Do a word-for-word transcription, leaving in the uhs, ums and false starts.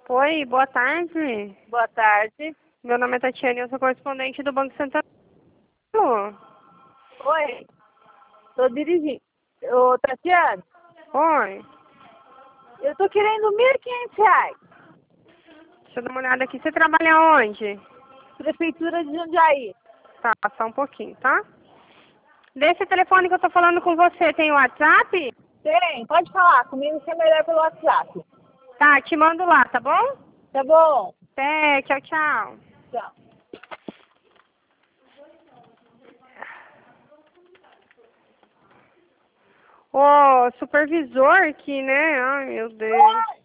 Oi, boa tarde. Boa tarde. Meu nome é Tatiane, eu sou correspondente do Banco Santander. Oi. Tô dirigindo. Ô, Tatiana, Oi, eu tô querendo mil e quinhentos reais. deixa eu dar uma olhada aqui. Você trabalha onde? Prefeitura de Jundiaí. Tá, só um pouquinho, tá? Desse telefone que eu tô falando com você, tem WhatsApp? Tem, pode falar comigo que é melhor pelo WhatsApp. Tá, te mando lá, tá bom? Tá bom? Até, tchau, tchau. Tchau. Ô, supervisor aqui, né? Ai, meu Deus.